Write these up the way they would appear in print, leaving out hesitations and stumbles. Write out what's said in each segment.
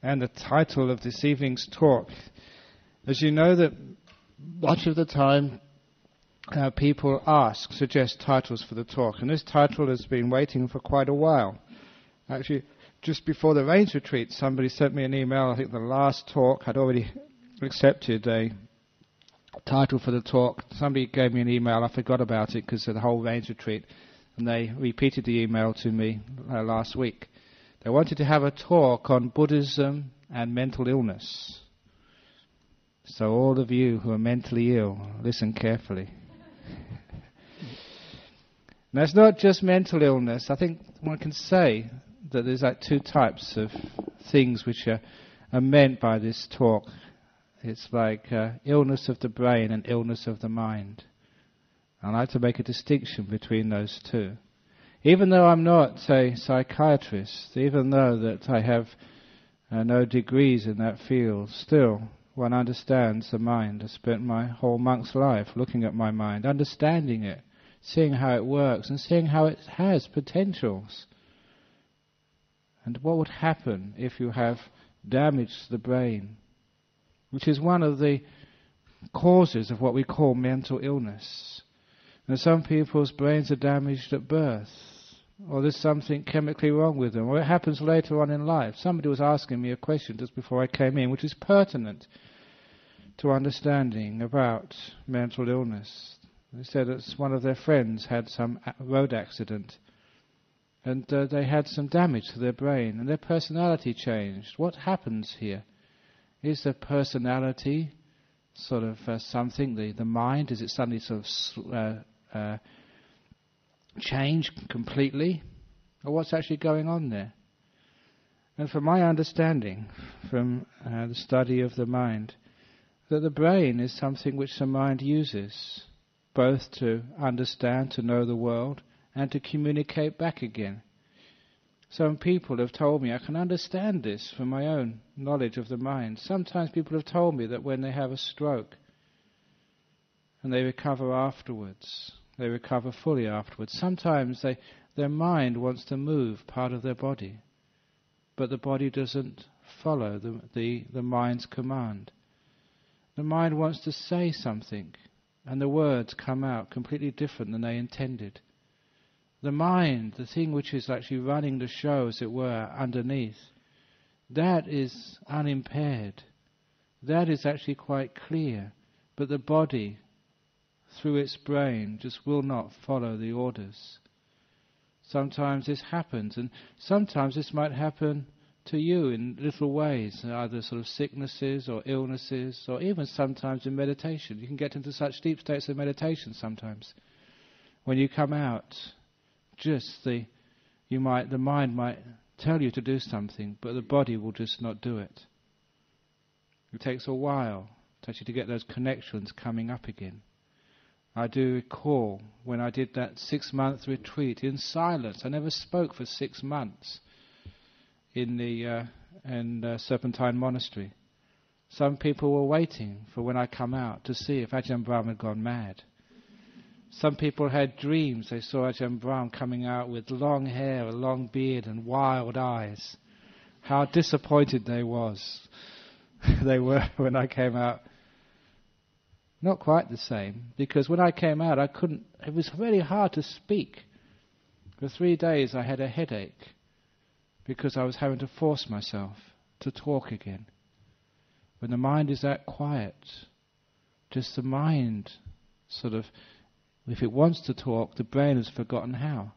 and the title of this evening's talk. As you know, that much of the time people suggest titles for the talk, and this title has been waiting for quite a while. Actually, just before the Rains Retreat, somebody sent me an email. I think the last talk had already accepted a title for the talk. Somebody gave me an email. I forgot about it because of the whole Rains Retreat, and they repeated the email to me last week. They wanted to have a talk on Buddhism and mental illness. So all of you who are mentally ill, listen carefully. Now, it's not just mental illness. I think one can say that there's like two types of things which are meant by this talk. It's like illness of the brain and illness of the mind. I like to make a distinction between those two. Even though I'm not a psychiatrist, even though that I have no degrees in that field, still one understands the mind. I spent my whole monk's life looking at my mind, understanding it, seeing how it works and seeing how it has potentials. And what would happen if you have damage to the brain, which is one of the causes of what we call mental illness. And some people's brains are damaged at birth, or there's something chemically wrong with them, or it happens later on in life. Somebody was asking me a question just before I came in, which is pertinent to understanding about mental illness. They said that one of their friends had some road accident, and they had some damage to their brain, and their personality changed. What happens here? Is the personality sort of something, the mind, is it suddenly sort of change completely, or what's actually going on there? And from my understanding, from the study of the mind, that the brain is something which the mind uses, both to understand, to know the world, and to communicate back again. Some people have told me I can understand this from my own knowledge of the mind. Sometimes people have told me that when they have a stroke and they recover afterwards, they recover fully afterwards. Sometimes their mind wants to move part of their body, but the body doesn't follow the mind's command. The mind wants to say something, and the words come out completely different than they intended. The mind, the thing which is actually running the show, as it were, underneath, that is unimpaired. That is actually quite clear. But the body, through its brain, just will not follow the orders. Sometimes this happens, and sometimes this might happen to you in little ways, either sort of sicknesses or illnesses, or even sometimes in meditation. You can get into such deep states of meditation sometimes. When you come out, the mind might tell you to do something, but the body will just not do it. It takes a while actually to get those connections coming up again. I do recall when I did that 6-month retreat in silence. I never spoke for 6 months in the Serpentine Monastery. Some people were waiting for when I come out to see if Ajahn Brahm had gone mad. Some people had dreams. They saw Ajahn Brahm coming out with long hair, a long beard and wild eyes. How disappointed they were when I came out. Not quite the same, because when I came out it was very hard to speak. For 3 days I had a headache because I was having to force myself to talk again. When the mind is that quiet, just the mind sort of, if it wants to talk, the brain has forgotten how.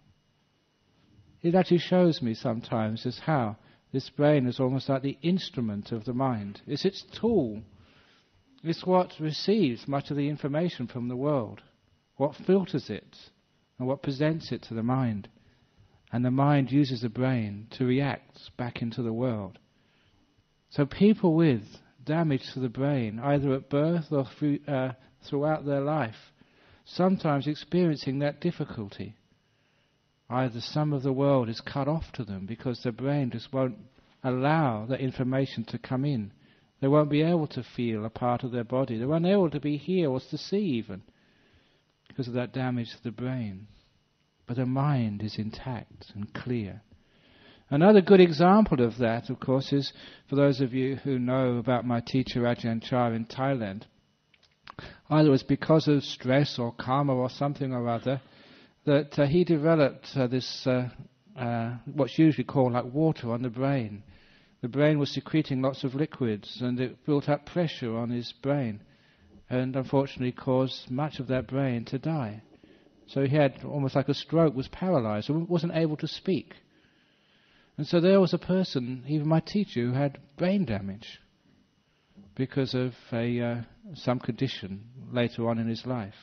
It actually shows me sometimes just how this brain is almost like the instrument of the mind. It's its tool. It's what receives much of the information from the world, what filters it, and what presents it to the mind. And the mind uses the brain to react back into the world. So people with damage to the brain, either at birth or throughout their life, sometimes experiencing that difficulty. Either some of the world is cut off to them because their brain just won't allow that information to come in. They won't be able to feel a part of their body. They won't be able to be here or to see even because of that damage to the brain. But the mind is intact and clear. Another good example of that, of course, is for those of you who know about my teacher Ajahn Chah in Thailand. Either it was because of stress or karma or something or other that he developed this, what's usually called like water on the brain. The brain was secreting lots of liquids and it built up pressure on his brain and unfortunately caused much of that brain to die. So he had almost like a stroke, was paralyzed, and wasn't able to speak. And so there was a person, even my teacher, who had brain damage because of some condition later on in his life.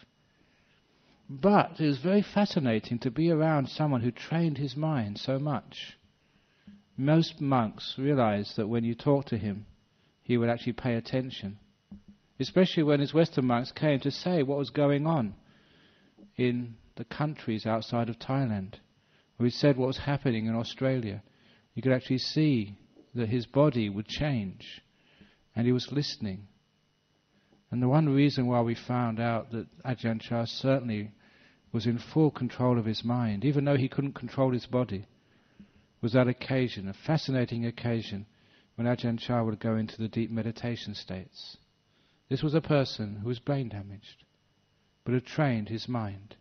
But it was very fascinating to be around someone who trained his mind so much. Most monks realized that when you talk to him, he would actually pay attention. Especially when his Western monks came to say what was going on in the countries outside of Thailand. Or he said what was happening in Australia. You could actually see that his body would change. And he was listening. And the one reason why we found out that Ajahn Chah certainly was in full control of his mind, even though he couldn't control his body, was that occasion, a fascinating occasion, when Ajahn Chah would go into the deep meditation states. This was a person who was brain damaged, but had trained his mind.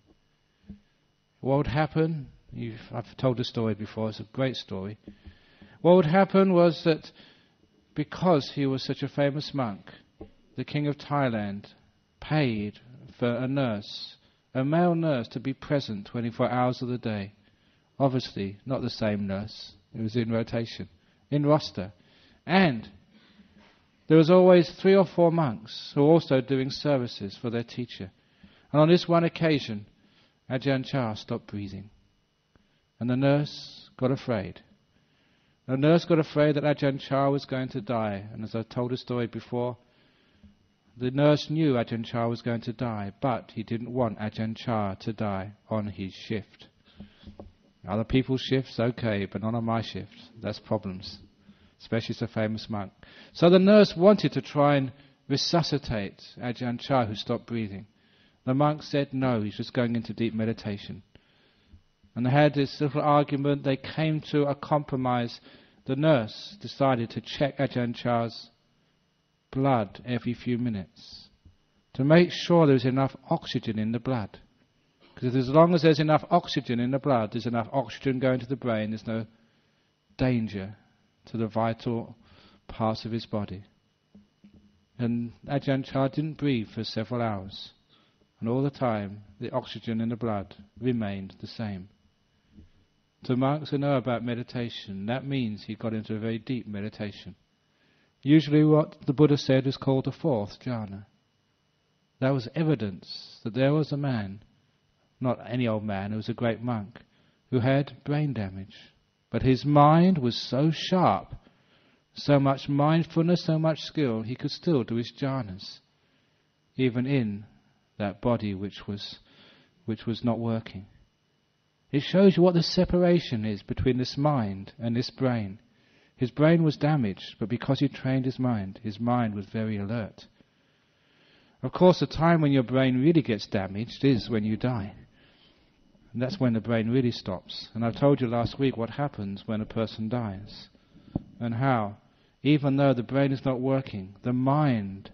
What would happen? I've told the story before, it's a great story. What would happen was that because he was such a famous monk, the King of Thailand paid for a nurse, a male nurse, to be present 24 hours of the day. Obviously, not the same nurse. It was in rotation, in roster. And there was always 3 or 4 monks who were also doing services for their teacher. And on this one occasion, Ajahn Chah stopped breathing. And the nurse got afraid. The nurse got afraid that Ajahn Chah was going to die. And as I told the story before, the nurse knew Ajahn Chah was going to die, but he didn't want Ajahn Chah to die on his shift. Other people's shifts, okay, but not on my shift. That's problems, especially as a famous monk. So the nurse wanted to try and resuscitate Ajahn Chah, who stopped breathing. The monk said no, he's just going into deep meditation. And they had this little argument. They came to a compromise. The nurse decided to check Ajahn Chah's blood every few minutes to make sure there's enough oxygen in the blood. Because as long as there's enough oxygen in the blood, there's enough oxygen going to the brain, there's no danger to the vital parts of his body. And Ajahn Chah didn't breathe for several hours. And all the time, the oxygen in the blood remained the same. To monks who know about meditation, that means he got into a very deep meditation. Usually what the Buddha said is called the 4th jhana. That was evidence that there was a man, not any old man, who was a great monk, who had brain damage. But his mind was so sharp, so much mindfulness, so much skill, he could still do his jhanas, even in that body which was not working. It shows you what the separation is between this mind and this brain. His brain was damaged, but because he trained his mind was very alert. Of course, the time when your brain really gets damaged is when you die. And that's when the brain really stops. And I've told you last week what happens when a person dies. And how, even though the brain is not working, the mind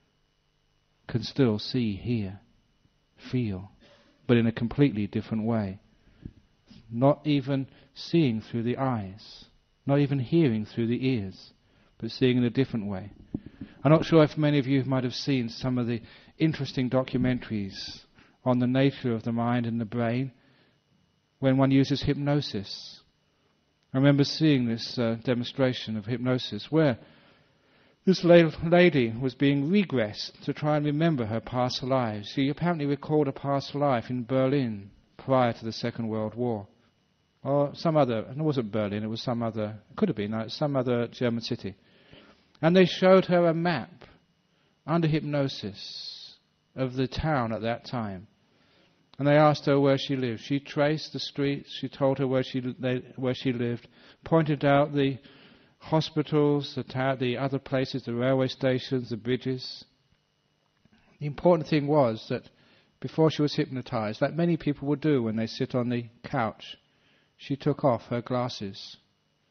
can still see, hear, feel, but in a completely different way. Not even seeing through the eyes, not even hearing through the ears, but seeing in a different way. I'm not sure if many of you might have seen some of the interesting documentaries on the nature of the mind and the brain when one uses hypnosis. I remember seeing this demonstration of hypnosis where this lady was being regressed to try and remember her past lives. She apparently recalled a past life in Berlin prior to the Second World War. Or some other, it wasn't Berlin, it was some other, it could have been, some other German city. And they showed her a map under hypnosis of the town at that time. And they asked her where she lived. She traced the streets, she told her where she lived, pointed out the hospitals, the other places, the railway stations, the bridges. The important thing was that before she was hypnotized, like many people would do when they sit on the couch, she took off her glasses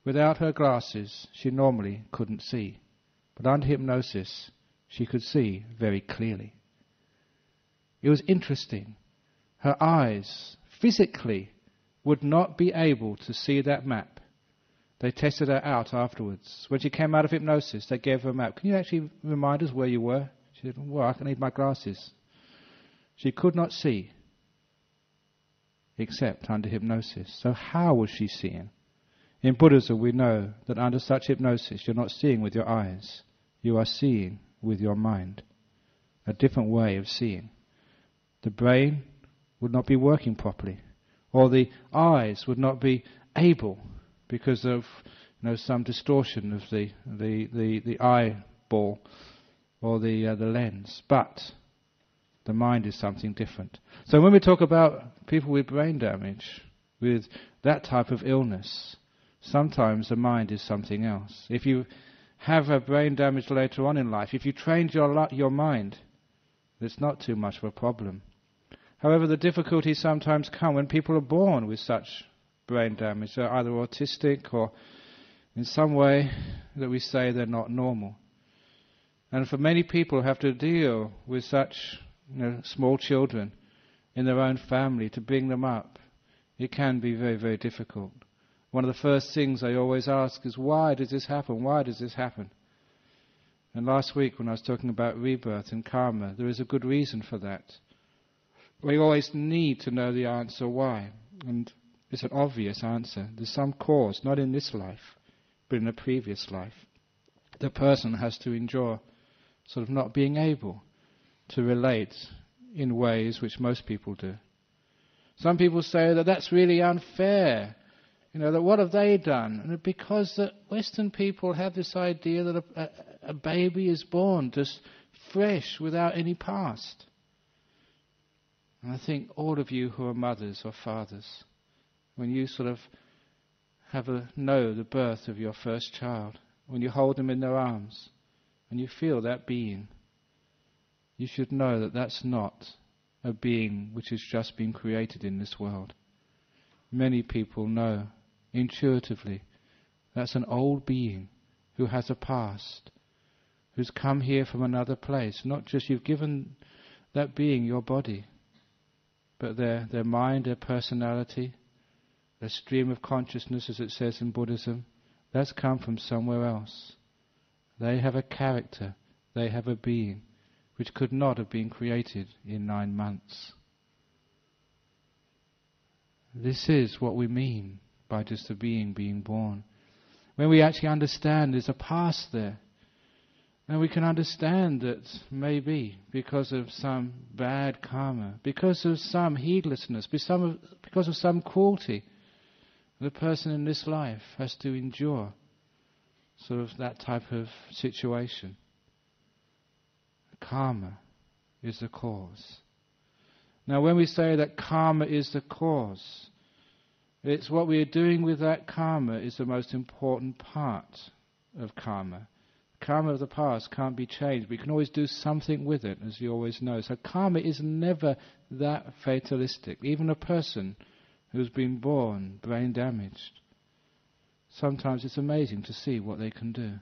Without her glasses, she normally couldn't see. But under hypnosis, she could see very clearly. It was interesting. Her eyes, physically, would not be able to see that map. They tested her out afterwards. When she came out of hypnosis, they gave her a map. Can you actually remind us where you were? She said, well, I need my glasses. She could not see, except under hypnosis. So how was she seeing? In Buddhism, we know that under such hypnosis, you're not seeing with your eyes. You are seeing with your mind. A different way of seeing. The brain would not be working properly, or the eyes would not be able because of some distortion of the eyeball or the lens. But the mind is something different. So when we talk about people with brain damage, with that type of illness, sometimes the mind is something else. If you have a brain damage later on in life, if you trained your mind, it's not too much of a problem. However, the difficulties sometimes come when people are born with such brain damage. They're either autistic or in some way that we say they're not normal. And for many people who have to deal with such small children in their own family, to bring them up, it can be very, very difficult. One of the first things I always ask is, why does this happen? Why does this happen? And last week when I was talking about rebirth and karma, there is a good reason for that. We always need to know the answer why. And it's an obvious answer. There's some cause, not in this life, but in a previous life. The person has to endure sort of not being able to relate in ways which most people do. Some people say that that's really unfair. That what have they done? And because the Western people have this idea that a baby is born just fresh without any past. And I think all of you who are mothers or fathers, when you sort of know the birth of your first child, when you hold them in their arms and you feel that being, you should know that that's not a being which has just been created in this world. Many people know intuitively that's an old being who has a past, who's come here from another place. Not just you've given that being your body, but their mind, their personality, their stream of consciousness, as it says in Buddhism, that's come from somewhere else. They have a character, they have a being, which could not have been created in 9 months. This is what we mean by just a being being born. When we actually understand there's a past there, and we can understand that maybe because of some bad karma, because of some heedlessness, because of some cruelty, the person in this life has to endure sort of that type of situation. Karma is the cause. Now when we say that karma is the cause, it's what we are doing with that karma is the most important part of karma. Karma of the past can't be changed, but you can always do something with it, as you always know. So karma is never that fatalistic. Even a person who's been born brain damaged, sometimes it's amazing to see what they can do.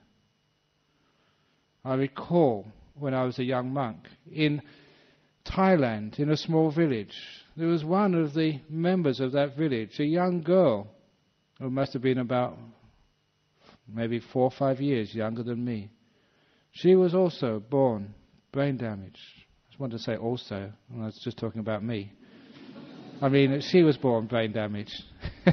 I recall when I was a young monk in Thailand, in a small village, there was one of the members of that village, a young girl who must have been about maybe 4 or 5 years younger than me. She was also born brain damaged. I just wanted to say also, I was just talking about me. I mean, she was born brain damaged.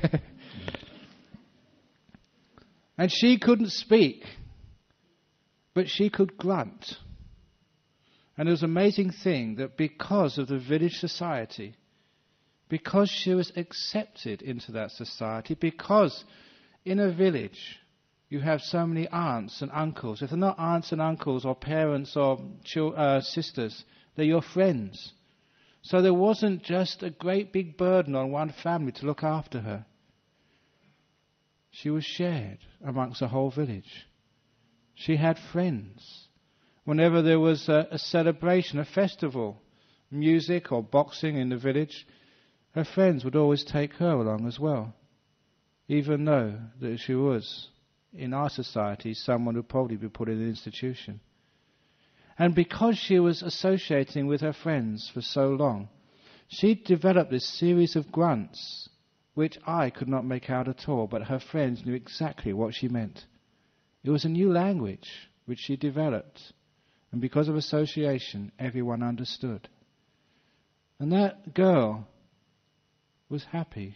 And she couldn't speak, but she could grunt. And it was an amazing thing that because of the village society, because she was accepted into that society, because in a village you have so many aunts and uncles. If they're not aunts and uncles or parents or sisters, they're your friends. So there wasn't just a great big burden on one family to look after her. She was shared amongst the whole village. She had friends. Whenever there was a celebration, a festival, music or boxing in the village, her friends would always take her along as well. even though that she was, in our society, someone who would probably be put in an institution. And because she was associating with her friends for so long, she developed this series of grunts which I could not make out at all, but her friends knew exactly what she meant. It was a new language which she developed, and because of association, everyone understood. And that girl was happy.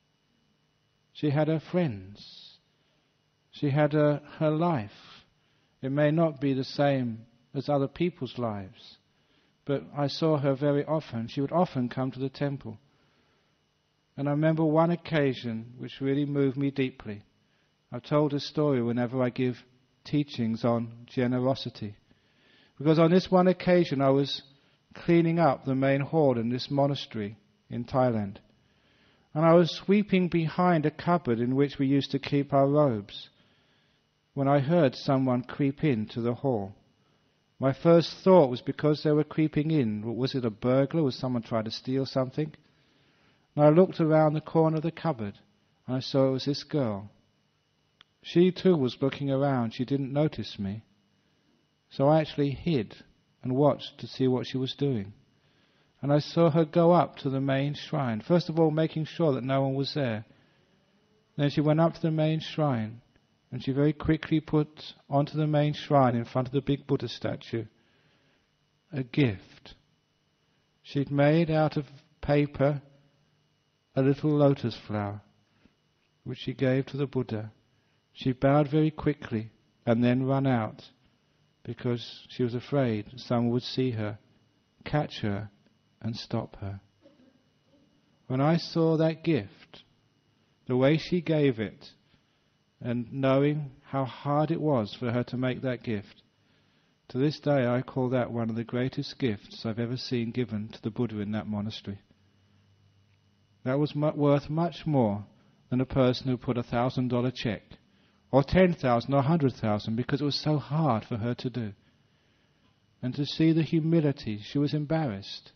She had her friends. She had her life. It may not be the same as other people's lives, but I saw her very often. She would often come to the temple. And I remember one occasion which really moved me deeply. I've told this story whenever I give teachings on generosity. Because on this one occasion I was cleaning up the main hall in this monastery in Thailand. And I was sweeping behind a cupboard in which we used to keep our robes when I heard someone creep into the hall. My first thought was because they were creeping in, was it a burglar? Was someone trying to steal something? And I looked around the corner of the cupboard and I saw it was this girl. She too was looking around. She didn't notice me. So I actually hid and watched to see what she was doing. And I saw her go up to the main shrine. First of all, making sure that no one was there. Then she went up to the main shrine and she very quickly put onto the main shrine in front of the big Buddha statue a gift. She'd made out of paper a little lotus flower which she gave to the Buddha. She bowed very quickly and then ran out because she was afraid someone would see her, catch her and stop her. When I saw that gift, the way she gave it, and knowing how hard it was for her to make that gift, to this day I call that one of the greatest gifts I've ever seen given to the Buddha in that monastery. That was worth much more than a person who put $1,000 check, or 10,000 or 100,000, because it was so hard for her to do. And to see the humility, she was embarrassed,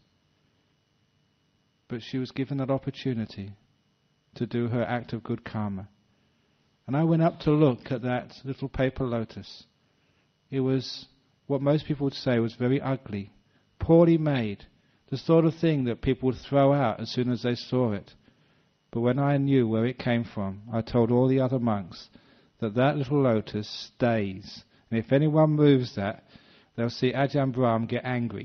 but she was given that opportunity to do her act of good karma. And I went up to look at that little paper lotus. It was what most people would say was very ugly, poorly made, the sort of thing that people would throw out as soon as they saw it. But when I knew where it came from, I told all the other monks that that little lotus stays. And if anyone moves that, they'll see Ajahn Brahm get angry.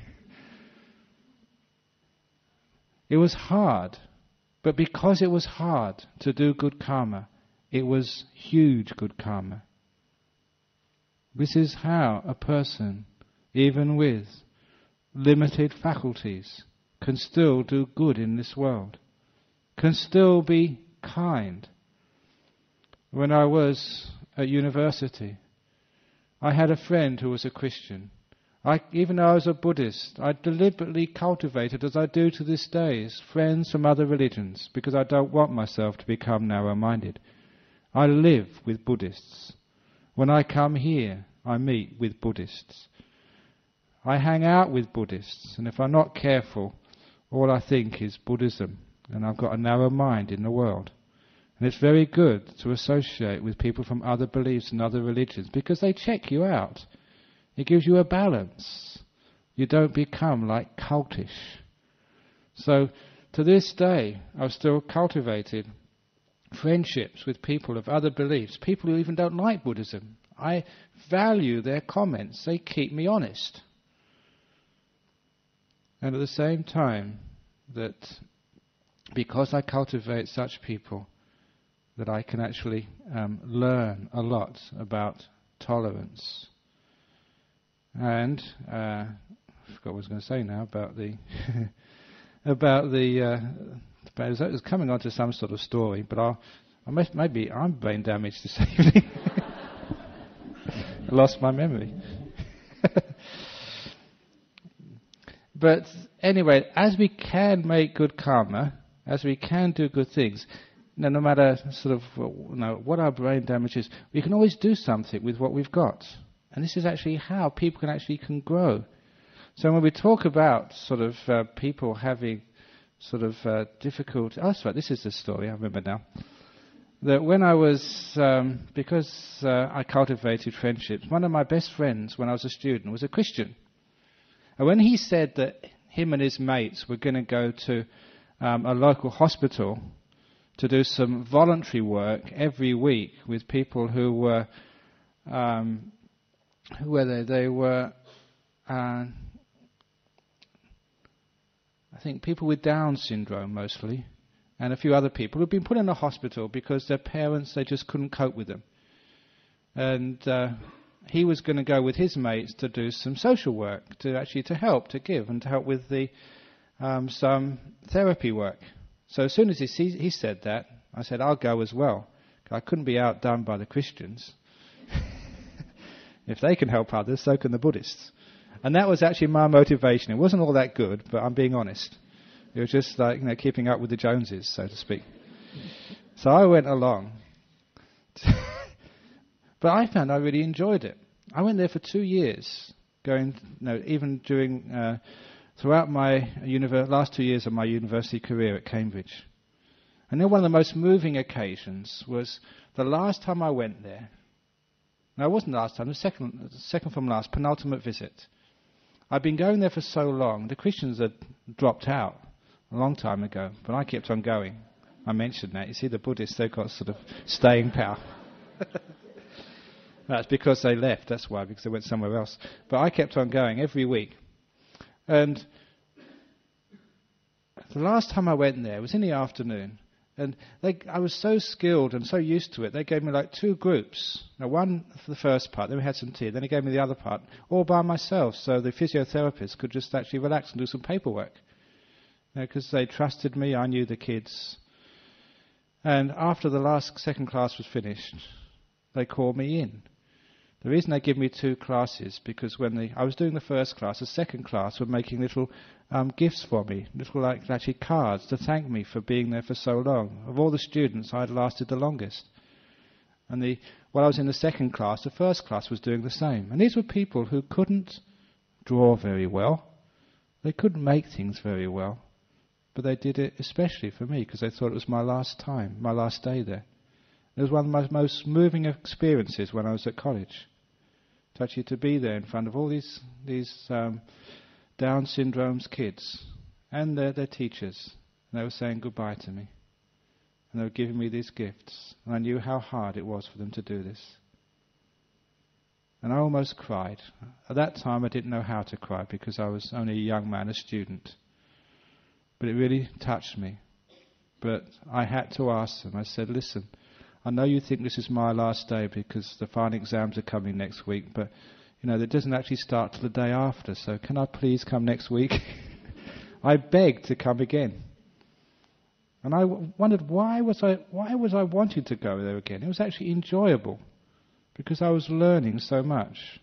It was hard, but because it was hard to do good karma, it was huge good karma. This is how a person, even with limited faculties, can still do good in this world, can still be kind. When I was at university, I had a friend who was a Christian. Even though I was a Buddhist, I deliberately cultivated, as I do to this day, friends from other religions, because I don't want myself to become narrow-minded. I live with Buddhists. When I come here, I meet with Buddhists. I hang out with Buddhists, and if I'm not careful, all I think is Buddhism, and I've got a narrow mind in the world. And it's very good to associate with people from other beliefs and other religions, because they check you out. It gives you a balance. You don't become like cultish. So, to this day, I've still cultivated friendships with people of other beliefs, people who even don't like Buddhism. I value their comments. They keep me honest. And at the same time, that because I cultivate such people, that I can actually learn a lot about tolerance. And I forgot what I was going to say now about the it was coming on to some sort of story, but maybe I'm brain damaged this evening. I lost my memory. But anyway, as we can make good karma, as we can do good things, no matter sort of what our brain damage is, we can always do something with what we've got. And this is actually how people can grow. So when we talk about sort of people having sort of difficult... Oh, that's right, this is the story, I remember now. that when I was, because I cultivated friendships, one of my best friends when I was a student was a Christian. And when he said that him and his mates were going to go to a local hospital to do some voluntary work every week with people who were, they were, I think people with Down syndrome mostly, and a few other people who've been put in a hospital because their parents, they just couldn't cope with them. And he was going to go with his mates to do some social work, to help, to give, and to help with the some therapy work. So as soon as he said that, I said, I'll go as well. I couldn't be outdone by the Christians. If they can help others, so can the Buddhists. And that was actually my motivation. It wasn't all that good, but I'm being honest. It was just like, keeping up with the Joneses, so to speak. So I went along. But I found I really enjoyed it. I went there for 2 years, even during, throughout my last 2 years of my university career at Cambridge. And then one of the most moving occasions was the last time I went there. No, it wasn't the last time, the second from last, penultimate visit. I'd been going there for so long, the Christians had dropped out a long time ago, but I kept on going. I mentioned that. You see, the Buddhists, they've got sort of staying power. That's because they left, that's why, because they went somewhere else. But I kept on going every week. And the last time I went there, it was in the afternoon. And I was so skilled and so used to it, they gave me like 2 groups. Now, one for the first part, then we had some tea, then they gave me the other part, all by myself, so the physiotherapist could just actually relax and do some paperwork. Because they trusted me, I knew the kids. And after the second class was finished, they called me in. The reason they give me 2 classes, because when I was doing the first class, the second class were making little gifts for me, little actually cards to thank me for being there for so long. Of all the students, I had lasted the longest. And while I was in the second class, the first class was doing the same. And these were people who couldn't draw very well. They couldn't make things very well. But they did it especially for me, because they thought it was my last time, my last day there. It was one of my most moving experiences when I was at college. To be there in front of all these Down syndrome's kids and their teachers. And they were saying goodbye to me. And they were giving me these gifts. And I knew how hard it was for them to do this. And I almost cried. At that time I didn't know how to cry because I was only a young man, a student. But it really touched me. But I had to ask them. I said, listen, I know you think this is my last day because the final exams are coming next week, but it doesn't actually start till the day after, so can I please come next week? I begged to come again. And I wondered why was I wanting to go there again? It was actually enjoyable because I was learning so much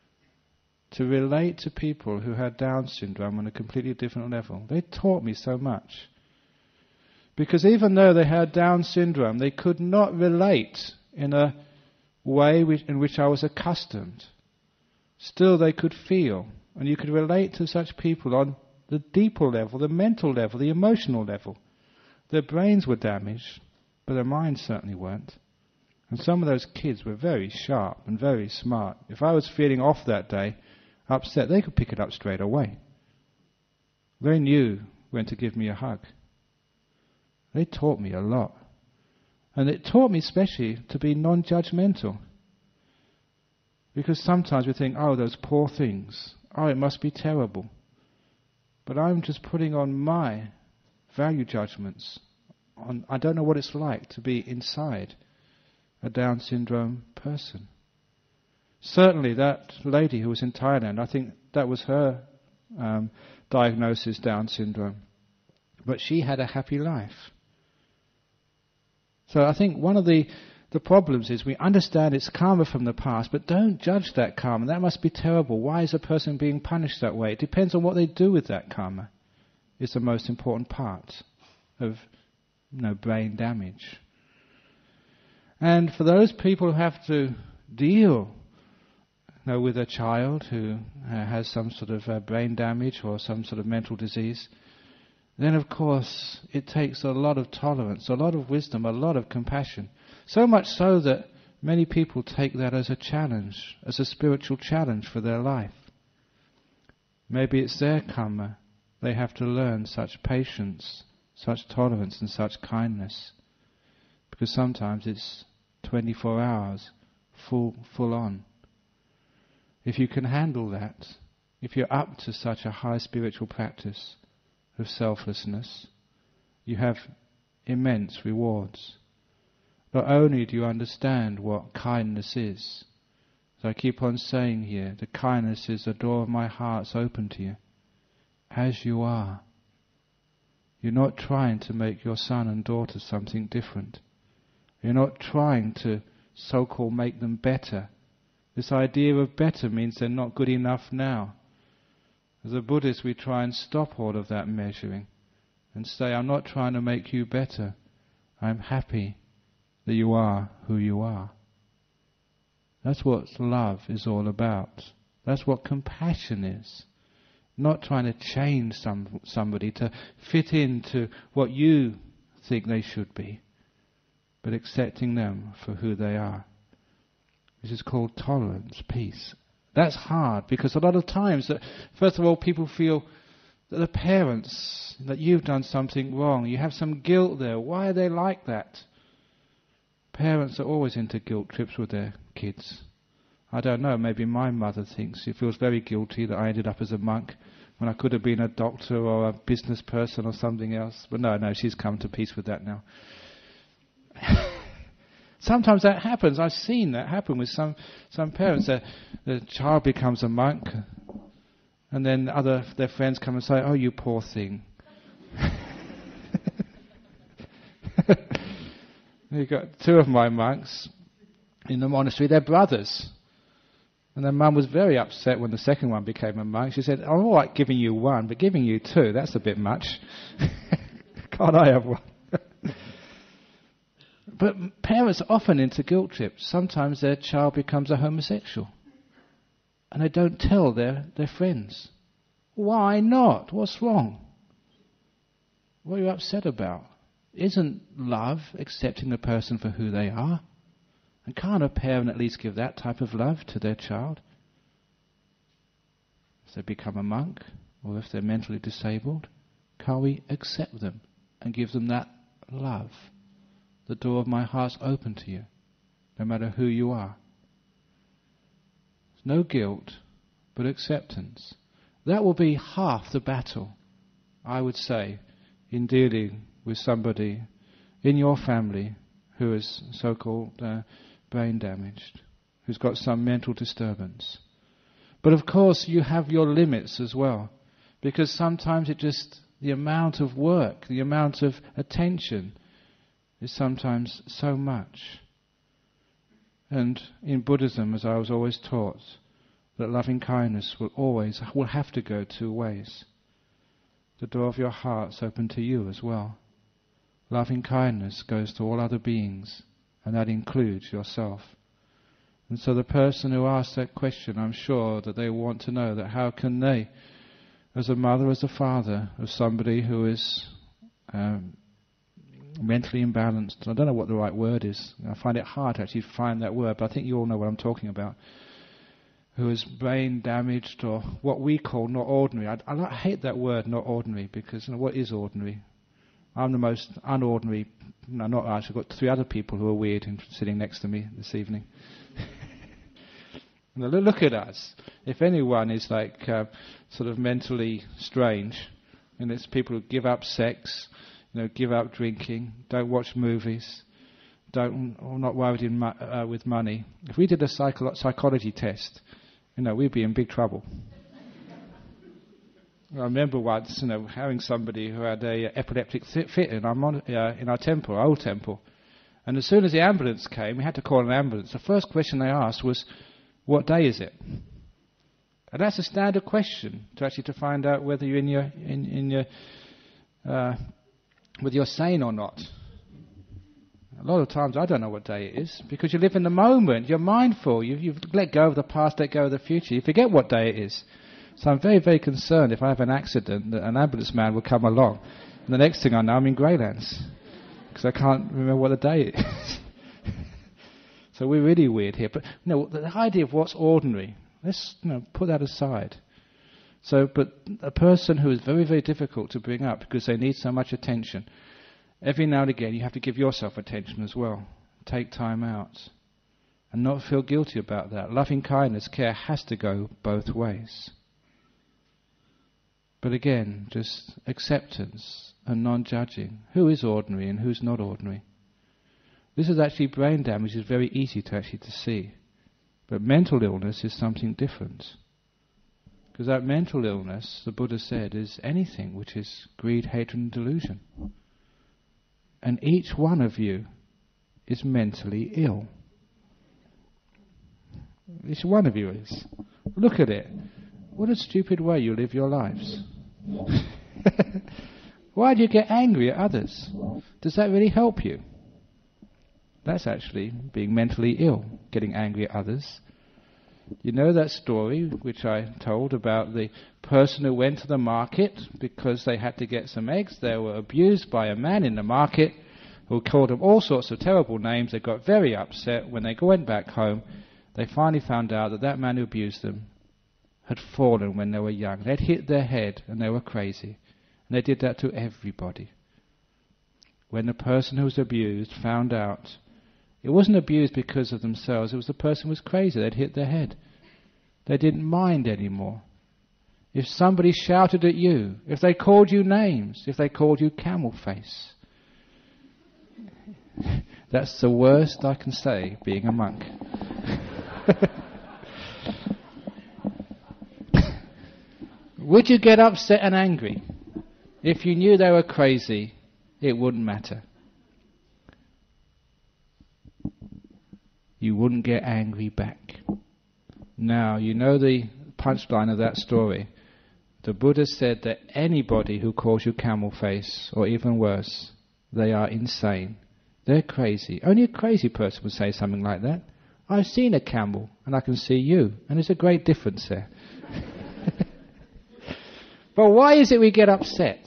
to relate to people who had Down syndrome on a completely different level. They taught me so much. Because even though they had Down syndrome, they could not relate in a way in which I was accustomed. Still they could feel, and you could relate to such people on the deeper level, the mental level, the emotional level. Their brains were damaged, but their minds certainly weren't. And some of those kids were very sharp and very smart. If I was feeling off that day, upset, they could pick it up straight away. They knew when to give me a hug. They taught me a lot. And it taught me especially to be non-judgmental. Because sometimes we think, oh, those poor things. Oh, it must be terrible. But I'm just putting on my value judgments. I don't know what it's like to be inside a Down syndrome person. Certainly that lady who was in Thailand, I think that was her diagnosis, Down syndrome. But she had a happy life. So I think one of the problems is we understand it's karma from the past, but don't judge that karma. That must be terrible. Why is a person being punished that way? It depends on what they do with that karma. It's the most important part of brain damage. And for those people who have to deal with a child who has some sort of brain damage or some sort of mental disease, then of course it takes a lot of tolerance, a lot of wisdom, a lot of compassion. So much so that many people take that as a challenge, as a spiritual challenge for their life. Maybe it's their karma. They have to learn such patience, such tolerance and such kindness. Because sometimes it's 24 hours, full on. If you can handle that, if you're up to such a high spiritual practice of selflessness, you have immense rewards. Not only do you understand what kindness is, as I keep on saying here, the kindness is the door of my heart's open to you, as you are. You're not trying to make your son and daughter something different. You're not trying to so-called make them better. This idea of better means they're not good enough now. As a Buddhist, we try and stop all of that measuring and say, I'm not trying to make you better. I'm happy that you are who you are. That's what love is all about. That's what compassion is. Not trying to change somebody to fit into what you think they should be, but accepting them for who they are. This is called tolerance, peace. That's hard because a lot of times, that first of all, people feel that the parents, that you've done something wrong. You have some guilt there. Why are they like that? Parents are always into guilt trips with their kids. I don't know, maybe my mother thinks she feels very guilty that I ended up as a monk when I could have been a doctor or a business person or something else. But no, she's come to peace with that now. Sometimes that happens. I've seen that happen with some parents. The child becomes a monk, and then their friends come and say, "Oh, you poor thing." You've got two of my monks in the monastery. They're brothers, and their mum was very upset when the second one became a monk. She said, "I'm all right giving you one, but giving you two, that's a bit much. Can't I have one?" But parents are often into guilt trips. Sometimes their child becomes a homosexual. And they don't tell their friends. Why not? What's wrong? What are you upset about? Isn't love accepting the person for who they are? And can't a parent at least give that type of love to their child? If they become a monk, or if they're mentally disabled, can't we accept them and give them that love? The door of my heart's open to you, no matter who you are. There's no guilt, but acceptance. That will be half the battle, I would say, in dealing with somebody in your family who is so-called brain damaged, who's got some mental disturbance. But of course you have your limits as well, because sometimes the amount of work, the amount of attention is sometimes so much. And in Buddhism, as I was always taught, that loving kindness will have to go two ways. The door of your heart's open to you as well. Loving kindness goes to all other beings, and that includes yourself. And so the person who asked that question, I'm sure that they want to know that how can they, as a mother, as a father of somebody who is mentally imbalanced. I don't know what the right word is. I find it hard to actually find that word, but I think you all know what I'm talking about. Who is brain damaged, or what we call not ordinary. I hate that word, not ordinary, because what is ordinary? I'm the most unordinary. No, not I. I've got three other people who are weird and sitting next to me this evening. Now look at us. If anyone is like sort of mentally strange, and it's people who give up sex, give up drinking, don't watch movies, are not worried with money. If we did a psychology test, we'd be in big trouble. I remember once, having somebody who had a epileptic fit in our temple, our old temple, and as soon as the ambulance came, we had to call an ambulance. The first question they asked was, "What day is it?" And that's a standard question to find out whether you're whether you're sane or not. A lot of times I don't know what day it is, because you live in the moment, you're mindful, you've let go of the past, let go of the future, you forget what day it is. So I'm very, very concerned if I have an accident that an ambulance man will come along, and the next thing I know I'm in Greylands, because I can't remember what the day it is. So we're really weird here. But the idea of what's ordinary, let's put that aside. So, but a person who is very, very difficult to bring up because they need so much attention, every now and again you have to give yourself attention as well. Take time out. And not feel guilty about that. Loving kindness, care has to go both ways. But again, just acceptance and non-judging. Who is ordinary and who's not ordinary? This is actually brain damage. It's very easy to see. But mental illness is something different. Because that mental illness, the Buddha said, is anything which is greed, hatred and delusion. And each one of you is mentally ill. Each one of you is. Look at it. What a stupid way you live your lives. Why do you get angry at others? Does that really help you? That's actually being mentally ill, getting angry at others. You know that story which I told about the person who went to the market because they had to get some eggs. They were abused by a man in the market who called them all sorts of terrible names. They got very upset. When they went back home, they finally found out that man who abused them had fallen when they were young. They'd hit their head and they were crazy. And they did that to everybody. When the person who was abused found out, it wasn't abused because of themselves, it was the person who was crazy. They'd hit their head. They didn't mind anymore. If somebody shouted at you, if they called you names, if they called you camel face, that's the worst I can say, being a monk. Would you get upset and angry? If you knew they were crazy, it wouldn't matter. You wouldn't get angry back. Now, you know the punchline of that story. The Buddha said that anybody who calls you camel face, or even worse, they are insane. They're crazy. Only a crazy person would say something like that. I've seen a camel, and I can see you, and there's a great difference there. But why is it we get upset?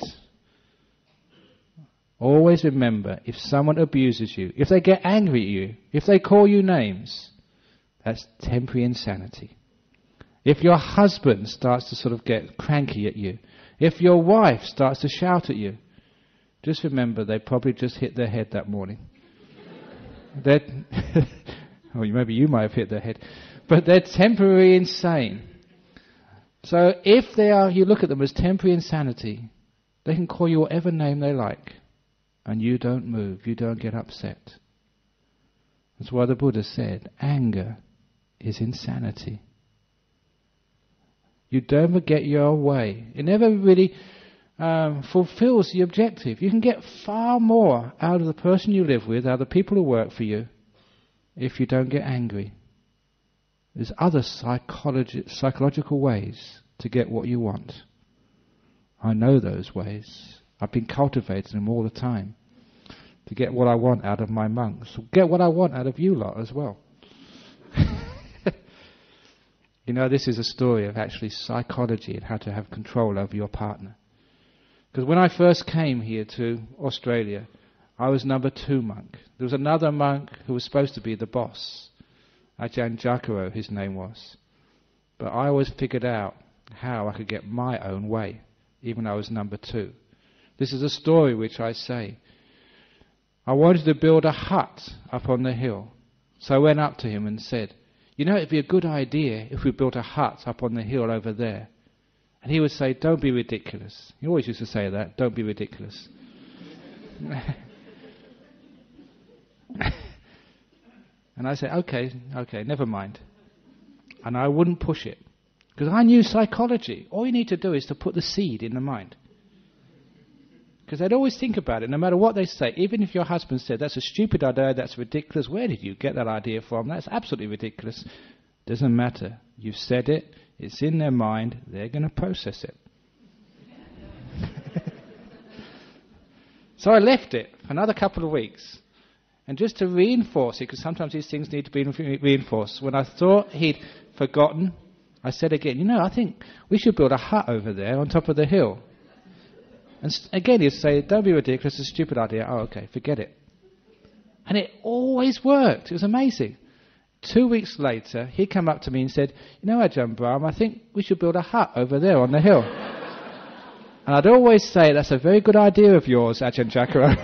Always remember, if someone abuses you, if they get angry at you, if they call you names, that's temporary insanity. If your husband starts to sort of get cranky at you, if your wife starts to shout at you, just remember they probably just hit their head that morning. Or maybe you might have hit their head. But they're temporarily insane. So if they are, you look at them as temporary insanity, they can call you whatever name they like. And you don't move, you don't get upset. That's why the Buddha said, anger is insanity. You don't get your way. It never really fulfills the objective. You can get far more out of the person you live with, out of the people who work for you, if you don't get angry. There's other psychological ways to get what you want. I know those ways. I've been cultivating them all the time to get what I want out of my monks. Get what I want out of you lot as well. You know, this is a story of actually psychology and how to have control over your partner. Because when I first came here to Australia, I was number 2 monk. There was another monk who was supposed to be the boss. Ajahn Jakaro, his name was. But I always figured out how I could get my own way, even though I was number 2. This is a story which I say. I wanted to build a hut up on the hill. So I went up to him and said, you know, it'd be a good idea if we built a hut up on the hill over there. And he would say, don't be ridiculous. He always used to say that, don't be ridiculous. And I said, okay, never mind. And I wouldn't push it. Because I knew psychology. All you need to do is to put the seed in the mind. Because they'd always think about it, no matter what they say. Even if your husband said, that's a stupid idea, that's ridiculous, where did you get that idea from? That's absolutely ridiculous. Doesn't matter. You've said it, it's in their mind, they're going to process it. So I left it for another couple of weeks. And just to reinforce it, because sometimes these things need to be reinforced, when I thought he'd forgotten, I said again, you know, I think we should build a hut over there on top of the hill. And again he'd say, don't be ridiculous, it's a stupid idea. Oh, okay, forget it. And it always worked. It was amazing. 2 weeks later, he came up to me and said, "You know, Ajahn Brahm, I think we should build a hut over there on the hill." And I'd always say, "That's a very good idea of yours, Ajahn Jacaro."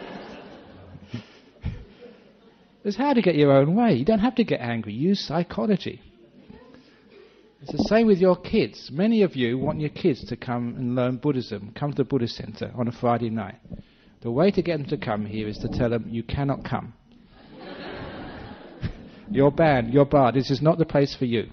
It's how to get your own way. You don't have to get angry. Use psychology. It's the same with your kids. Many of you want your kids to come and learn Buddhism, come to the Buddhist Center on a Friday night. The way to get them to come here is to tell them, "You cannot come. You're banned, you're barred. This is not the place for you."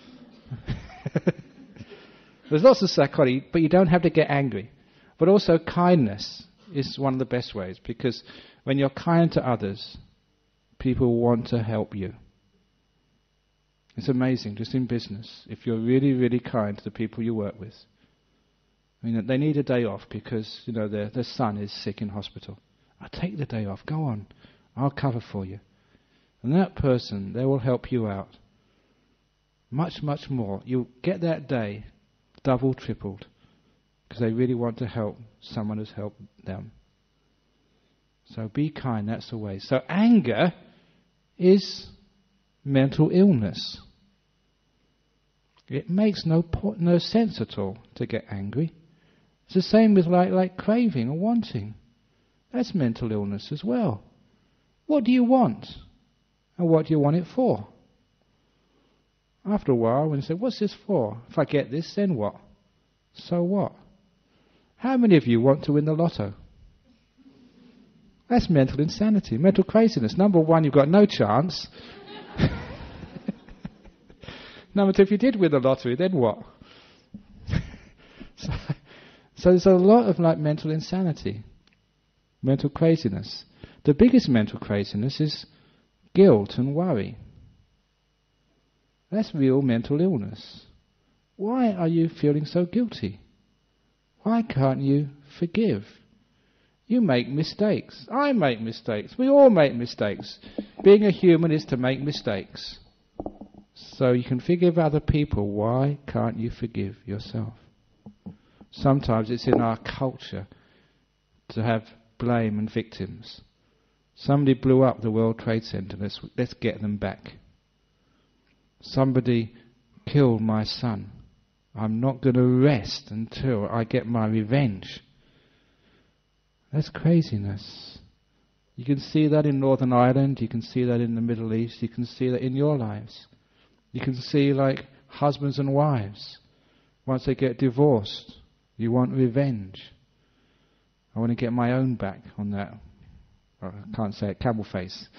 There's lots of psychology, but you don't have to get angry. But also kindness is one of the best ways, because when you're kind to others, people want to help you. It's amazing, just in business, if you're really, really kind to the people you work with. I mean, they need a day off because, their son is sick in hospital. "I'll take the day off, go on, I'll cover for you." And that person, they will help you out much, much more. You'll get that day double, tripled, because they really want to help someone who's helped them. So be kind, that's the way. So anger is mental illness. It makes no sense at all to get angry. It's the same with like craving or wanting. That's mental illness as well. What do you want? And what do you want it for? After a while, when you say, "What's this for? If I get this, then what? So what?" How many of you want to win the lotto? That's mental insanity, mental craziness. Number one, you've got no chance. Number two, if you did win the lottery, then what? So there's a lot of mental insanity, mental craziness. The biggest mental craziness is guilt and worry. That's real mental illness. Why are you feeling so guilty? Why can't you forgive? You make mistakes. I make mistakes. We all make mistakes. Being a human is to make mistakes. So you can forgive other people. Why can't you forgive yourself? Sometimes it's in our culture to have blame and victims. Somebody blew up the World Trade Center. Let's get them back. Somebody killed my son. I'm not going to rest until I get my revenge. That's craziness. You can see that in Northern Ireland. You can see that in the Middle East. You can see that in your lives. You can see husbands and wives. Once they get divorced, you want revenge. I want to get my own back on that. I can't say it, camel face.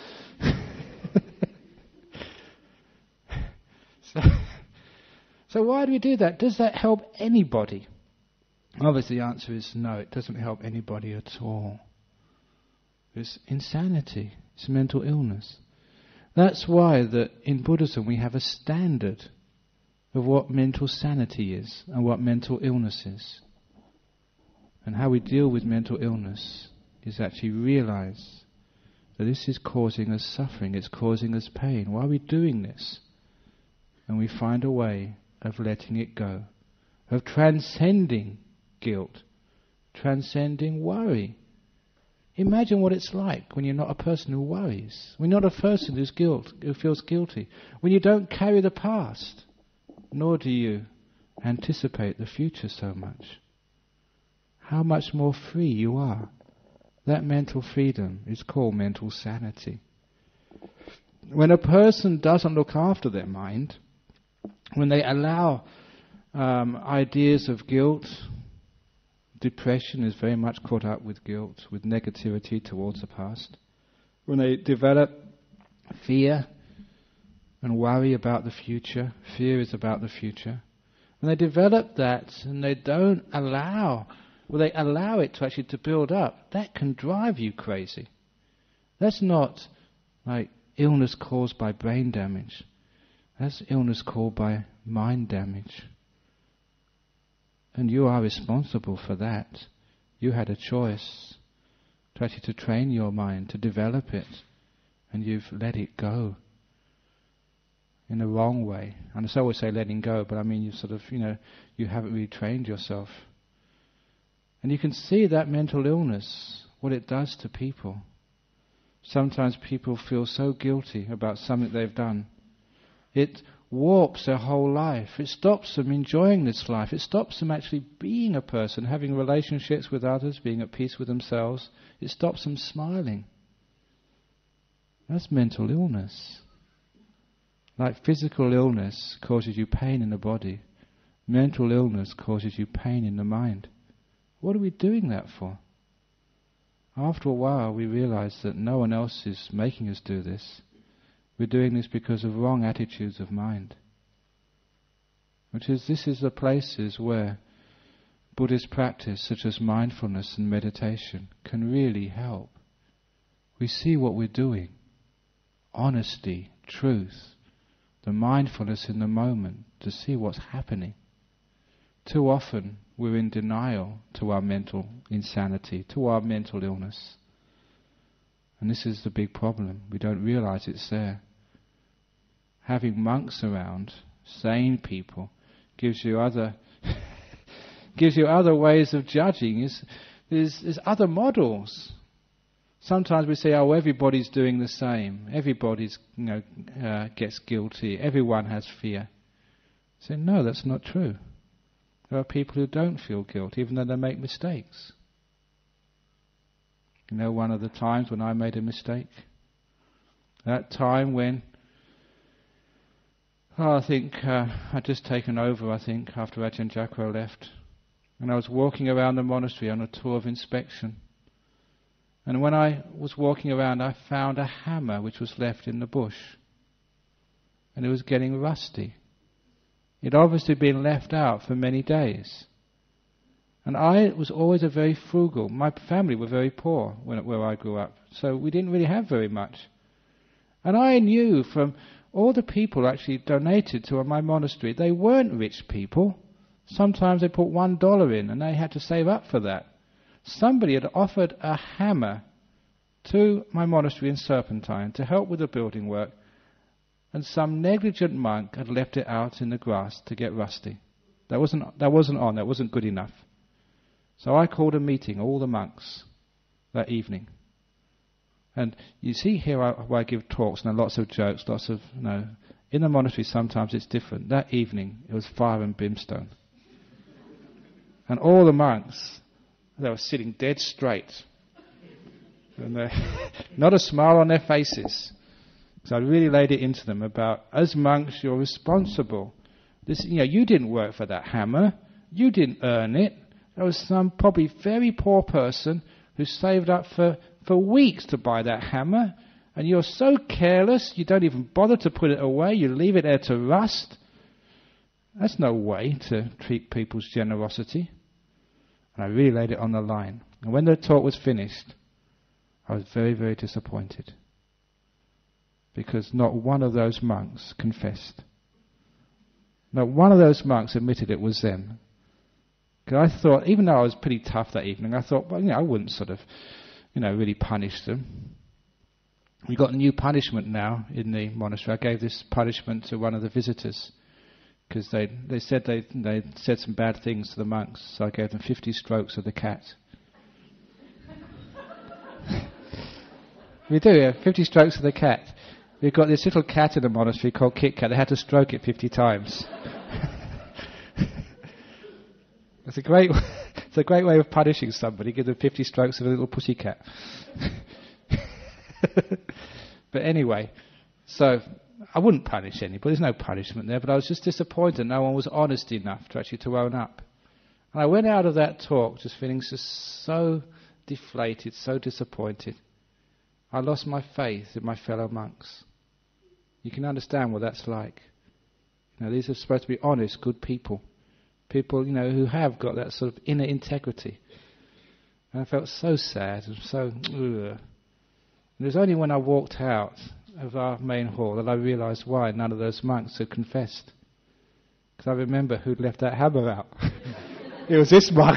So why do we do that? Does that help anybody? Obviously the answer is no, it doesn't help anybody at all. It's insanity, it's mental illness. That's why that in Buddhism we have a standard of what mental sanity is and what mental illness is. And how we deal with mental illness is actually realize that this is causing us suffering, it's causing us pain. Why are we doing this? And we find a way of letting it go, of transcending guilt, transcending worry. Imagine what it's like when you're not a person who worries, when you're not a person who feels guilty, when you don't carry the past, nor do you anticipate the future so much. How much more free you are. That mental freedom is called mental sanity. When a person doesn't look after their mind, when they allow ideas of guilt, depression is very much caught up with guilt, with negativity towards the past. When they develop fear and worry about the future, fear is about the future. When they develop that and they don't allow, they allow it to actually to build up, that can drive you crazy. That's not like illness caused by brain damage. That's illness caused by mind damage. And you are responsible for that. You had a choice to actually to train your mind, to develop it, and you've let it go in the wrong way. And so I always say letting go, but I mean you sort of, you haven't really trained yourself. And you can see that mental illness, what it does to people. Sometimes people feel so guilty about something they've done. It warps their whole life. It stops them enjoying this life. It stops them actually being a person, having relationships with others, being at peace with themselves. It stops them smiling. That's mental illness. Like physical illness causes you pain in the body, mental illness causes you pain in the mind. What are we doing that for? After a while we realize that no one else is making us do this. We're doing this because of wrong attitudes of mind. This is the places where Buddhist practice such as mindfulness and meditation can really help. We see what we're doing. Honesty, truth, the mindfulness in the moment to see what's happening. Too often we're in denial to our mental insanity, to our mental illness. And this is the big problem. We don't realize it's there. Having monks around, sane people, gives you other ways of judging. There's other models. Sometimes we say, oh, everybody's doing the same. Everybody's, gets guilty. Everyone has fear. Say, no, that's not true. There are people who don't feel guilt, even though they make mistakes. You know, one of the times when I made a mistake? That time when, I think I'd just taken over, after Ajahn Jacro left. And I was walking around the monastery on a tour of inspection. And when I was walking around, I found a hammer which was left in the bush. And it was getting rusty. It had obviously been left out for many days. And I was always a very frugal. My family were very poor where I grew up. So we didn't really have very much. And I knew from all the people who actually donated to my monastery, they weren't rich people. Sometimes they put $1 in and they had to save up for that. Somebody had offered a hammer to my monastery in Serpentine to help with the building work, and some negligent monk had left it out in the grass to get rusty. That wasn't good enough. So I called a meeting, all the monks, that evening. And you see here I give talks and lots of jokes, in the monastery sometimes it's different. That evening it was fire and brimstone. And all the monks, they were sitting dead straight. And not a smile on their faces. So I really laid it into them about, as monks, you're responsible. You didn't work for that hammer. You didn't earn it. There was some probably very poor person who saved up for weeks to buy that hammer. And you're so careless, you don't even bother to put it away. You leave it there to rust. That's no way to treat people's generosity. And I really laid it on the line. And when the talk was finished, I was very, very disappointed. Because not one of those monks confessed. Not one of those monks admitted it was them. Because I thought, even though I was pretty tough that evening, I thought, I wouldn't really punish them. We got a new punishment now in the monastery. I gave this punishment to one of the visitors. Because they said some bad things to the monks, so I gave them 50 strokes of the cat. We do, 50 strokes of the cat. We've got this little cat in the monastery called Kit Kat. They had to stroke it 50 times. It's a great way of punishing somebody. Give them 50 strokes of a little pussy cat. But anyway, so I wouldn't punish anybody. There's no punishment there. But I was just disappointed. No one was honest enough to own up. And I went out of that talk just feeling just so deflated, so disappointed. I lost my faith in my fellow monks. You can understand what that's like. These are supposed to be honest, good people. People, who have got that sort of inner integrity. And I felt so sad and so... Ugh. And it was only when I walked out of our main hall that I realised why none of those monks had confessed. Because I remember who'd left that hammer out. It was this monk.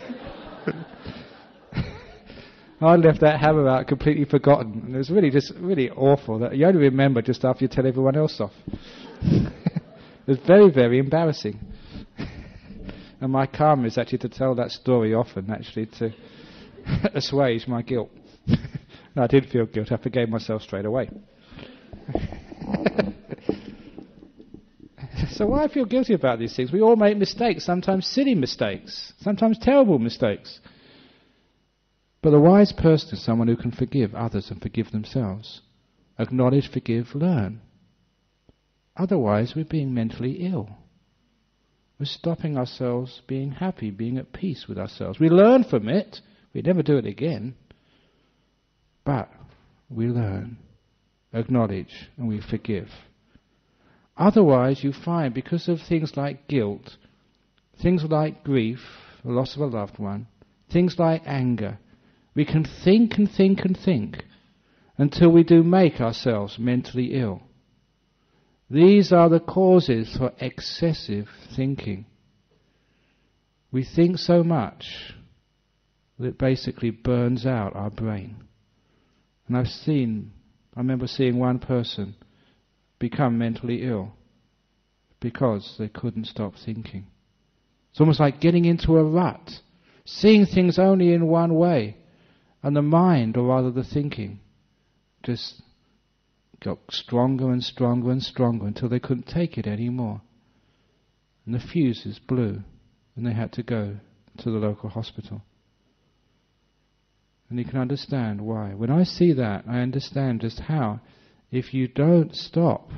I left that hammer out completely forgotten. And it was really awful that you only remember just after you tell everyone else off. It was very, very embarrassing. And my karma is actually to tell that story often, actually, to assuage my guilt. I did feel guilty. I forgave myself straight away. So why feel guilty about these things? We all make mistakes, sometimes silly mistakes, sometimes terrible mistakes. But a wise person is someone who can forgive others and forgive themselves. Acknowledge, forgive, learn. Otherwise, we're being mentally ill. We're stopping ourselves being happy, being at peace with ourselves. We learn from it. We never do it again. But we learn, acknowledge, and we forgive. Otherwise, you find, because of things like guilt, things like grief, the loss of a loved one, things like anger, we can think and think and think until we do make ourselves mentally ill. These are the causes for excessive thinking. We think so much that it basically burns out our brain. And I remember seeing one person become mentally ill because they couldn't stop thinking. It's almost like getting into a rut, seeing things only in one way, and the mind, or rather the thinking, just got stronger and stronger and stronger until they couldn't take it anymore. And the fuses blew, and they had to go to the local hospital. And you can understand why. When I see that, I understand just how, if you don't stop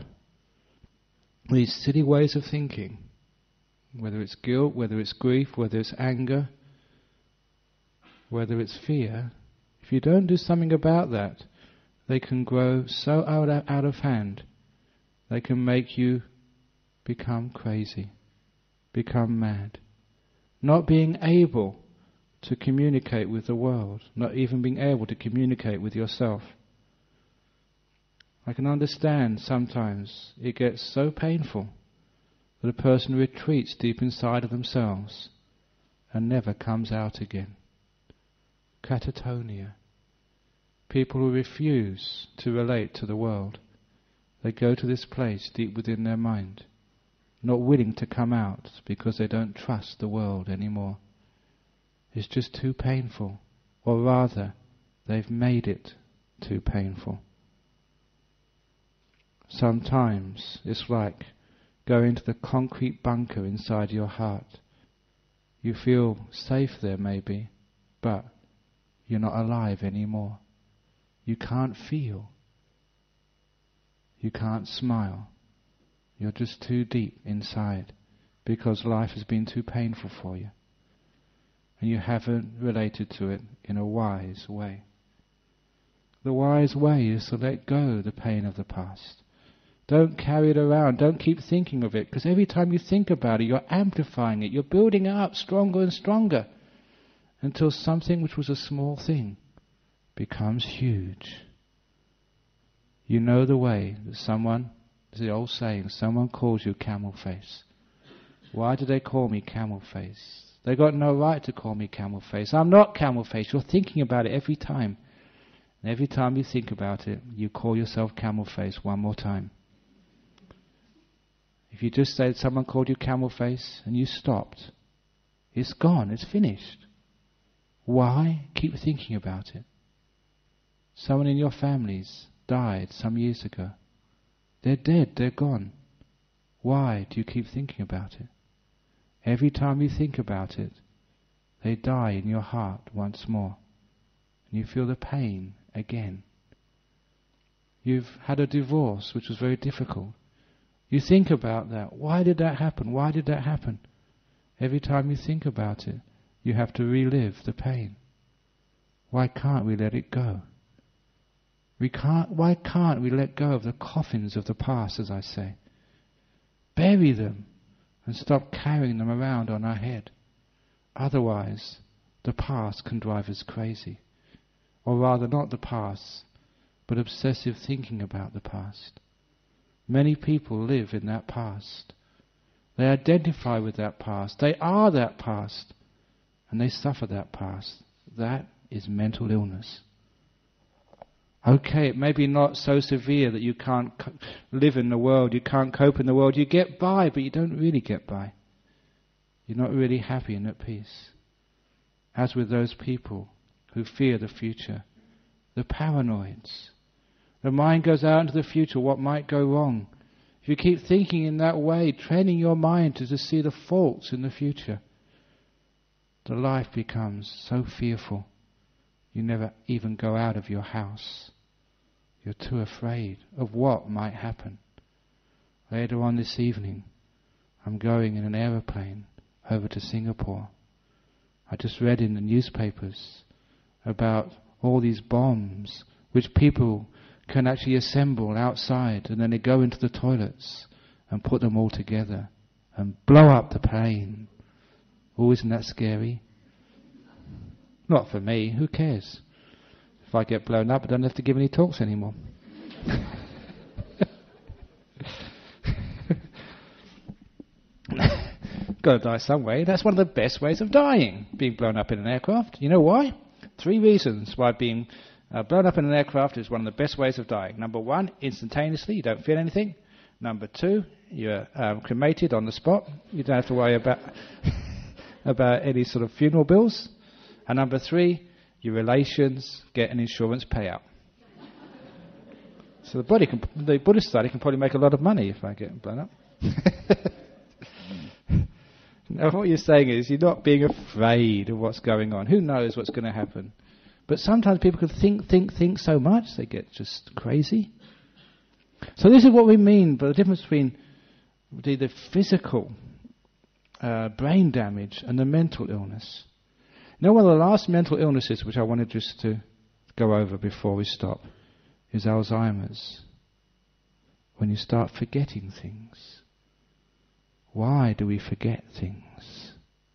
these silly ways of thinking, whether it's guilt, whether it's grief, whether it's anger, whether it's fear, if you don't do something about that, they can grow so out of hand, they can make you become crazy, become mad, not being able to communicate with the world, not even being able to communicate with yourself. I can understand sometimes it gets so painful that a person retreats deep inside of themselves and never comes out again. Catatonia. People who refuse to relate to the world. They go to this place deep within their mind, not willing to come out because they don't trust the world anymore. It's just too painful, or rather, they've made it too painful. Sometimes it's like going to the concrete bunker inside your heart. You feel safe there maybe, but you're not alive anymore. You can't feel. You can't smile. You're just too deep inside because life has been too painful for you. And you haven't related to it in a wise way. The wise way is to let go the pain of the past. Don't carry it around. Don't keep thinking of it, because every time you think about it, you're amplifying it. You're building it up stronger and stronger until something which was a small thing becomes huge. You know the way that someone, it's the old saying, someone calls you camel face. Why do they call me camel face? They got no right to call me camel face. I'm not camel face. You're thinking about it every time. And every time you think about it, you call yourself camel face one more time. If you just said someone called you camel face and you stopped, it's gone, it's finished. Why keep thinking about it? Someone in your families died some years ago. They're dead, they're gone. Why do you keep thinking about it? Every time you think about it, they die in your heart once more. And you feel the pain again. You've had a divorce which was very difficult. You think about that. Why did that happen? Why did that happen? Every time you think about it, you have to relive the pain. Why can't we let it go? Why can't we let go of the coffins of the past, as I say? Bury them and stop carrying them around on our head. Otherwise, the past can drive us crazy. Or rather, not the past, but obsessive thinking about the past. Many people live in that past. They identify with that past. They are that past. And they suffer that past. That is mental illness. Okay, it may be not so severe that you can't live in the world, you can't cope in the world. You get by, but you don't really get by. You're not really happy and at peace. As with those people who fear the future, the paranoids. The mind goes out into the future, what might go wrong. If you keep thinking in that way, training your mind to see the faults in the future, the life becomes so fearful. You never even go out of your house. You're too afraid of what might happen. Later on this evening, I'm going in an aeroplane over to Singapore. I just read in the newspapers about all these bombs which people can actually assemble outside, and then they go into the toilets and put them all together and blow up the plane. Oh, isn't that scary? Not for me, who cares? If I get blown up, I don't have to give any talks anymore. Got to die some way. That's one of the best ways of dying, being blown up in an aircraft. You know why? 3 reasons why being blown up in an aircraft is one of the best ways of dying. Number 1, instantaneously, you don't feel anything. Number 2, you're cremated on the spot. You don't have to worry about about any sort of funeral bills. And number 3, your relations get an insurance payout. So the Buddhist side can probably make a lot of money if I get blown up. Now, what you're saying is you're not being afraid of what's going on. Who knows what's going to happen? But sometimes people can think so much, they get just crazy. So this is what we mean by the difference between the physical brain damage and the mental illness. You know, one of the last mental illnesses which I wanted just to go over before we stop is Alzheimer's. When you start forgetting things. Why do we forget things?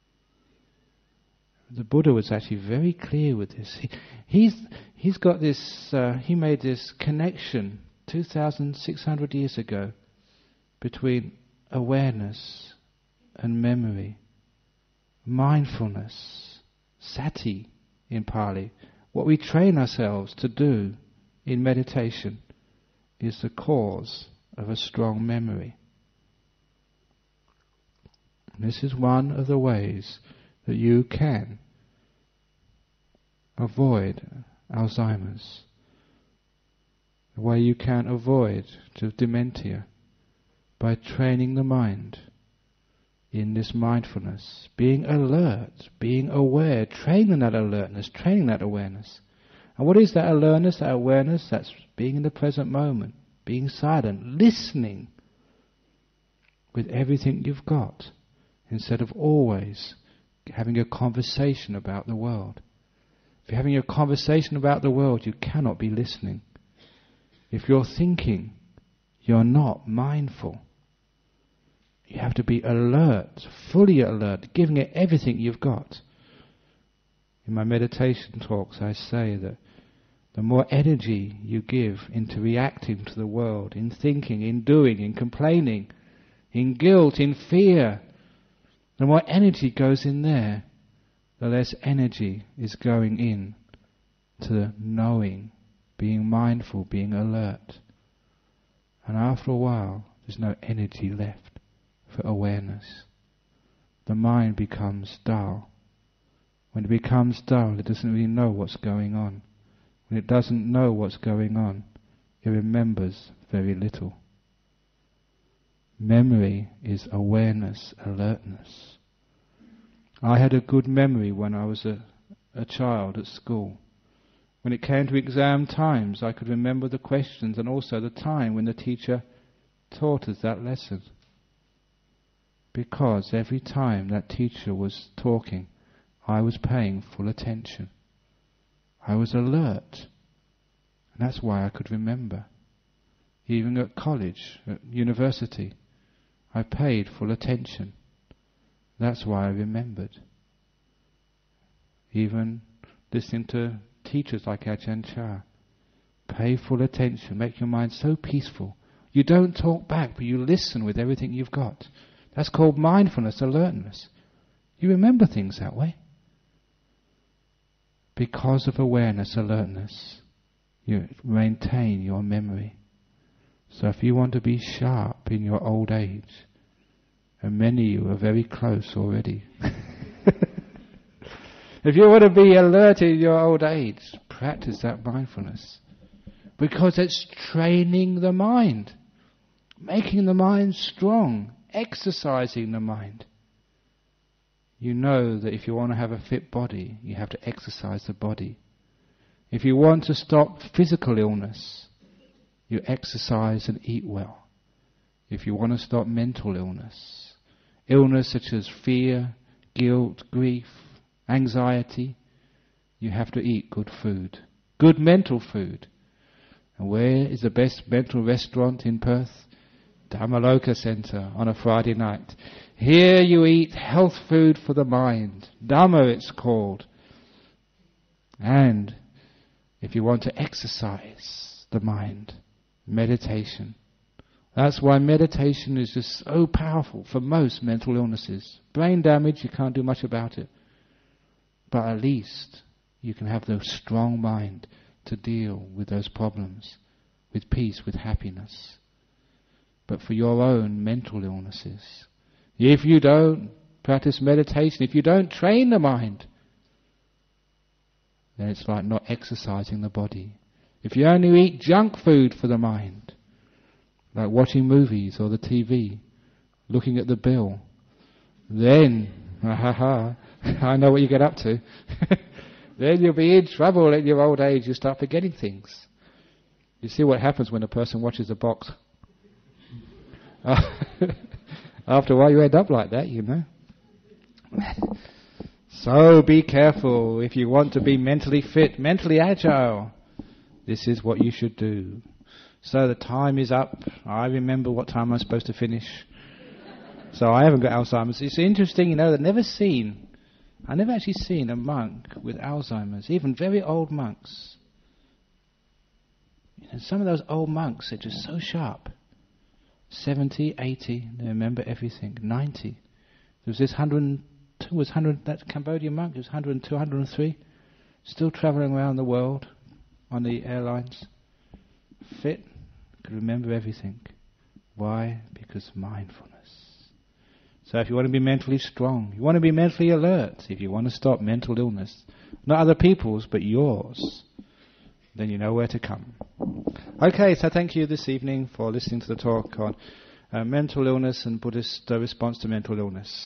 The Buddha was actually very clear with this. He's got this. He made this connection 2,600 years ago between awareness and memory, mindfulness, sati in Pali. What we train ourselves to do in meditation is the cause of a strong memory. This is one of the ways that you can avoid Alzheimer's. The way you can avoid dementia by training the mind in this mindfulness, being alert, being aware, training that alertness, training that awareness. And what is that alertness, that awareness? That's being in the present moment, being silent, listening with everything you've got, instead of always having a conversation about the world. If you're having a conversation about the world, you cannot be listening. If you're thinking, you're not mindful. You have to be alert, fully alert, giving it everything you've got. In my meditation talks, I say that the more energy you give into reacting to the world, in thinking, in doing, in complaining, in guilt, in fear, the more energy goes in there, the less energy is going in to knowing, being mindful, being alert. And after a while, there's no energy left for awareness. The mind becomes dull. When it becomes dull, it doesn't really know what's going on. When it doesn't know what's going on, it remembers very little. Memory is awareness, alertness. I had a good memory when I was a child at school. When it came to exam times, I could remember the questions and also the time when the teacher taught us that lesson. Because every time that teacher was talking, I was paying full attention. I was alert. And that's why I could remember. Even at college, at university, I paid full attention. That's why I remembered. Even listening to teachers like Ajahn Chah. Pay full attention. Make your mind so peaceful. You don't talk back, but you listen with everything you've got. That's called mindfulness, alertness. You remember things that way. Because of awareness, alertness, you maintain your memory. So if you want to be sharp in your old age, and many of you are very close already. If you want to be alert in your old age, practice that mindfulness. Because it's training the mind, making the mind strong, exercising the mind. You know that if you want to have a fit body, you have to exercise the body. If you want to stop physical illness, you exercise and eat well. If you want to stop mental illness, illness such as fear, guilt, grief, anxiety, you have to eat good food, good mental food. And where is the best mental restaurant in Perth? Dhammaloka Centre on a Friday night. Here you eat health food for the mind. Dhamma it's called. And if you want to exercise the mind, meditation. That's why meditation is just so powerful for most mental illnesses. Brain damage, you can't do much about it. But at least you can have the strong mind to deal with those problems, with peace, with happiness. But for your own mental illnesses, if you don't practice meditation, if you don't train the mind, then it's like not exercising the body. If you only eat junk food for the mind, like watching movies or the TV, looking at the bill, then, I know what you get up to. Then you'll be in trouble in your old age. You start forgetting things. You see what happens when a person watches a box. After a while you end up like that, you know. So be careful. If you want to be mentally fit, mentally agile, this is what you should do. So the time is up. I remember what time I'm supposed to finish. So I haven't got Alzheimer's. It's interesting, I've never actually seen a monk with Alzheimer's, even very old monks. Some of those old monks are just so sharp. 70, 80, they remember everything. 90. There was this 102, that Cambodian monk, he was 102, 103, still travelling around the world on the airlines. Fit, could remember everything. Why? Because mindfulness. So if you want to be mentally strong, you want to be mentally alert, if you want to stop mental illness, not other people's, but yours, then you know where to come. Okay, so thank you this evening for listening to the talk on mental illness and Buddhist response to mental illness.